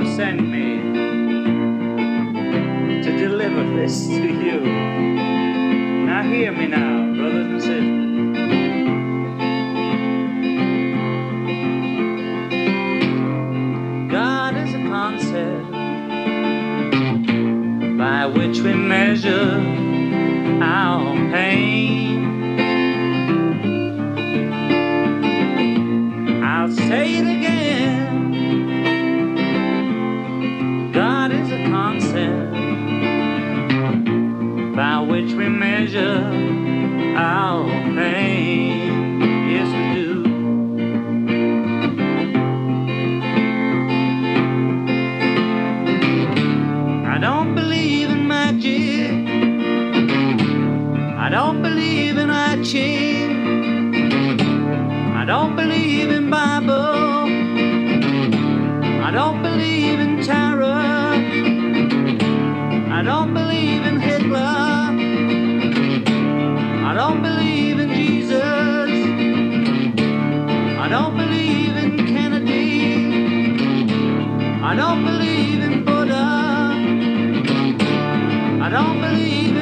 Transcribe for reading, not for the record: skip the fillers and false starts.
sent me to deliver this to you. Now hear me now, brothers and sisters. God is a concept by which we measure our pain. I'll say it again. God is a concept by which we measure our pain. Yes, we do. I don't believe in magic. I don't believe in I Ching. I don't believe in Bible. I don't believe in tarot. I don't believe in Hitler. I don't believe in Jesus. I don't believe in Kennedy. I don't believe in Buddha. I don't believe